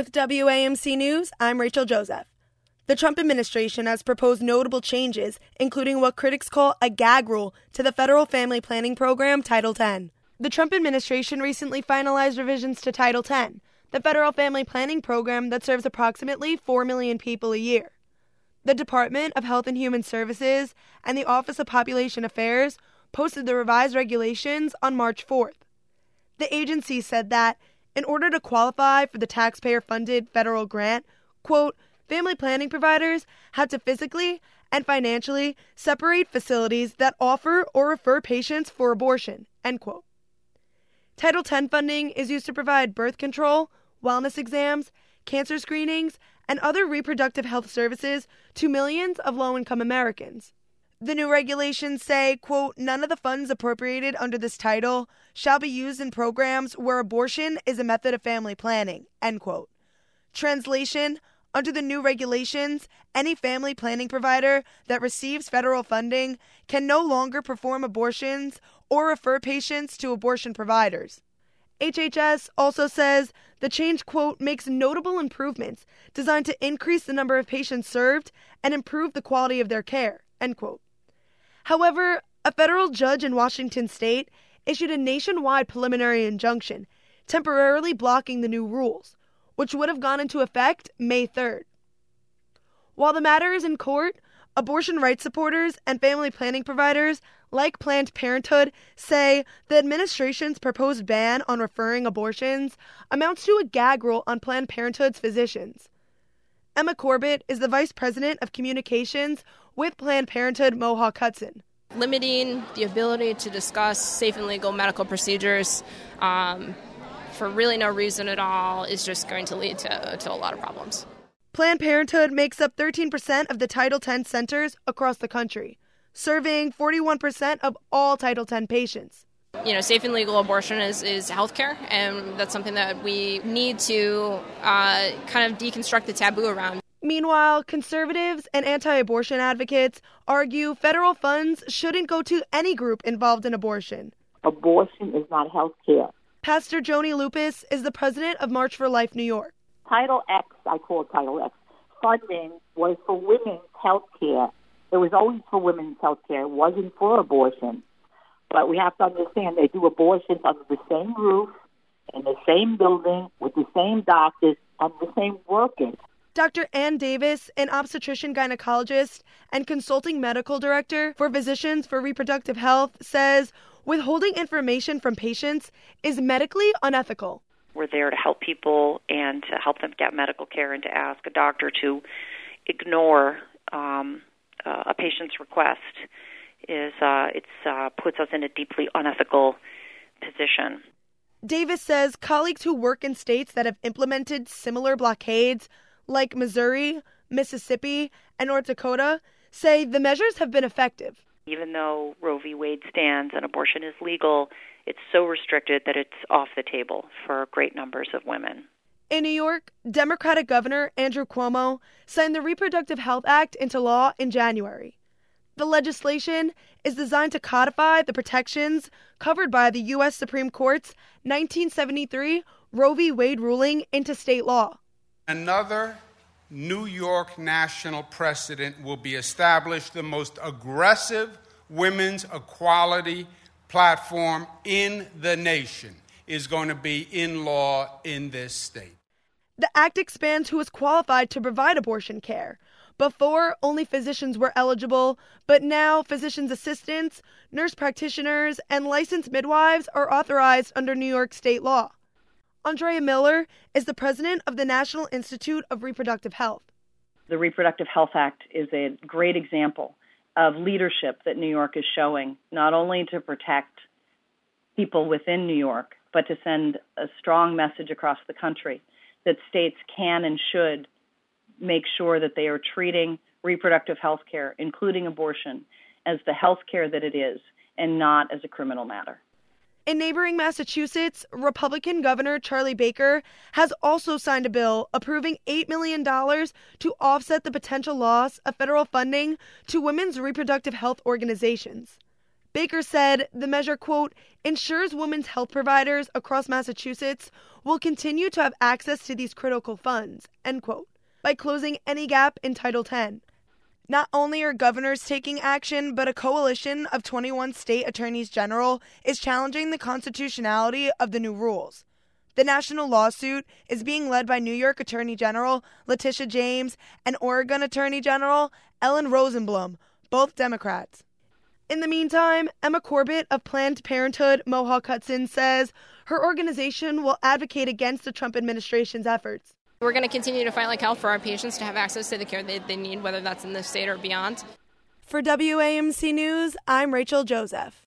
With WAMC News, I'm Rachel Joseph. The Trump administration has proposed notable changes, including what critics call a gag rule to the federal family planning program, Title X. The Trump administration recently finalized revisions to Title X, the federal family planning program that serves approximately 4 million people a year. The Department of Health and Human Services and the Office of Population Affairs posted the revised regulations on March 4th. The agency said that, in order to qualify for the taxpayer-funded federal grant, quote, family planning providers have to physically and financially separate facilities that offer or refer patients for abortion, end quote. Title X funding is used to provide birth control, wellness exams, cancer screenings, and other reproductive health services to millions of low-income Americans. The new regulations say, quote, none of the funds appropriated under this title shall be used in programs where abortion is a method of family planning, end quote. Translation, under the new regulations, any family planning provider that receives federal funding can no longer perform abortions or refer patients to abortion providers. HHS also says the change, quote, makes notable improvements designed to increase the number of patients served and improve the quality of their care, end quote. However, a federal judge in Washington state issued a nationwide preliminary injunction temporarily blocking the new rules, which would have gone into effect May 3rd. While the matter is in court, abortion rights supporters and family planning providers like Planned Parenthood say the administration's proposed ban on referring abortions amounts to a gag rule on Planned Parenthood's physicians. Emma Corbett is the vice president of communications with Planned Parenthood Mohawk Hudson. Limiting the ability to discuss safe and legal medical procedures for really no reason at all is just going to lead to a lot of problems. Planned Parenthood makes up 13% of the Title X centers across the country, serving 41% of all Title X patients. You know, safe and legal abortion is health care, and that's something that we need to kind of deconstruct the taboo around. Meanwhile, conservatives and anti-abortion advocates argue federal funds shouldn't go to any group involved in abortion. Abortion is not health care. Pastor Joni Lupus is the president of March for Life New York. Title X, I call it Title X, funding was for women's health care. It was always for women's health care. It wasn't for abortion. But we have to understand they do abortions under the same roof, in the same building, with the same doctors, and the same workers. Dr. Ann Davis, an obstetrician gynecologist and consulting medical director for Physicians for Reproductive Health, says withholding information from patients is medically unethical. We're there to help people and to help them get medical care, and to ask a doctor to ignore a patient's request puts us in a deeply unethical position. Davis says colleagues who work in states that have implemented similar blockades, like Missouri, Mississippi, and North Dakota, say the measures have been effective. Even though Roe v. Wade stands and abortion is legal, it's so restricted that it's off the table for great numbers of women. In New York, Democratic Governor Andrew Cuomo signed the Reproductive Health Act into law in January. The legislation is designed to codify the protections covered by the U.S. Supreme Court's 1973 Roe v. Wade ruling into state law. Another New York national precedent will be established, the most aggressive women's equality platform in the nation is going to be in law in this state. The act expands who is qualified to provide abortion care. Before, only physicians were eligible, but now physicians' assistants, nurse practitioners, and licensed midwives are authorized under New York state law. Andrea Miller is the president of the National Institute of Reproductive Health. The Reproductive Health Act is a great example of leadership that New York is showing, not only to protect people within New York, but to send a strong message across the country that states can and should make sure that they are treating reproductive health care, including abortion, as the health care that it is, and not as a criminal matter. In neighboring Massachusetts, Republican Governor Charlie Baker has also signed a bill approving $8 million to offset the potential loss of federal funding to women's reproductive health organizations. Baker said the measure, quote, ensures women's health providers across Massachusetts will continue to have access to these critical funds, end quote, by closing any gap in Title X. Not only are governors taking action, but a coalition of 21 state attorneys general is challenging the constitutionality of the new rules. The national lawsuit is being led by New York Attorney General Letitia James and Oregon Attorney General Ellen Rosenblum, both Democrats. In the meantime, Emma Corbett of Planned Parenthood Mohawk-Hudson says her organization will advocate against the Trump administration's efforts. We're going to continue to fight like hell for our patients to have access to the care they need, whether that's in this state or beyond. For WAMC News, I'm Rachel Joseph.